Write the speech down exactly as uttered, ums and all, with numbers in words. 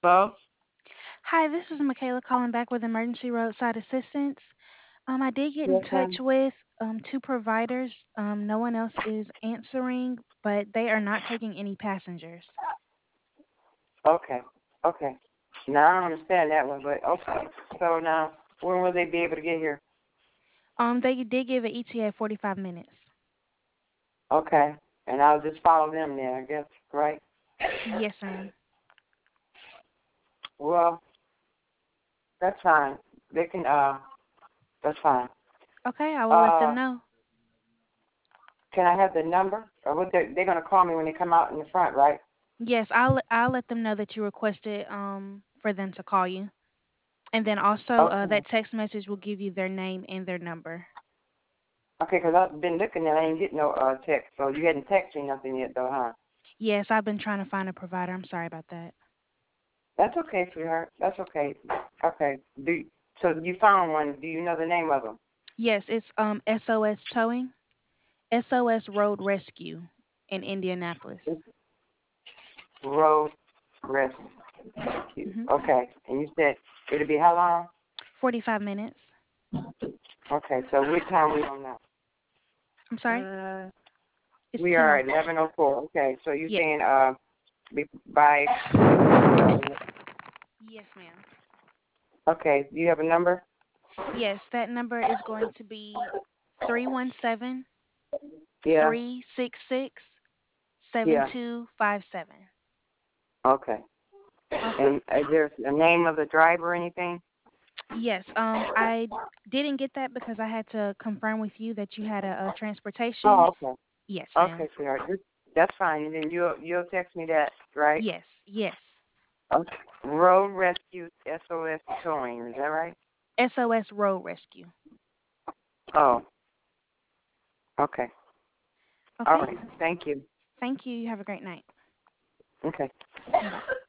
Hello? Hi, this is Michaela calling back with Emergency Roadside Assistance. Um, I did get in Yes, touch ma'am. with um, two providers. Um, no one else is answering, but they are not taking any passengers. Okay. Okay. Now I don't understand that one, but okay. So now, when will they be able to get here? Um, they did give an E T A forty-five minutes. Okay. And I'll just follow them there, I guess, right? Yes, ma'am. Well, that's fine. They can, uh, that's fine. Okay, I will let them Uh, know. can I have the number? Or what they're, they're going to call me when they come out in the front, right? Yes, I'll I'll let them know that you requested um for them to call you, and then also uh, Okay. that text message will give you their name and their number. Okay, 'cause I've been looking and I ain't getting no uh, text. So you hadn't texted me nothing yet, though, huh? Yes, I've been trying to find a provider. I'm sorry about that. That's okay, sweetheart. That's okay. Okay. Do so you found one. Do you know the name of them? Yes, it's um S O S Towing. S O S Road Rescue in Indianapolis. Road Rescue. hmm Okay. And you said it'll be how long? forty-five minutes. Okay. So what time we on now? I'm sorry? Uh, It's we are at ten oh four. eleven oh four. Okay. So you're Yes. saying uh be, by Yes, ma'am. okay. Do you have a number? Yes, that number is going to be three one seven, Yeah. three six six, seven Yeah. two five seven. Okay. Okay? And is there a name of the driver or anything? Yes. Um I didn't get that because I had to confirm with you that you had a, a transportation. Oh, okay. Yes, ma'am. Okay, sweetheart. Just- That's fine. And then you'll you'll text me that, right? Yes. Yes. Okay. Road Rescue S O S Towing, is that right? S O S Road Rescue. Oh, okay. All Okay? right. Thank you. Thank you. You have a great night. Okay. Bye.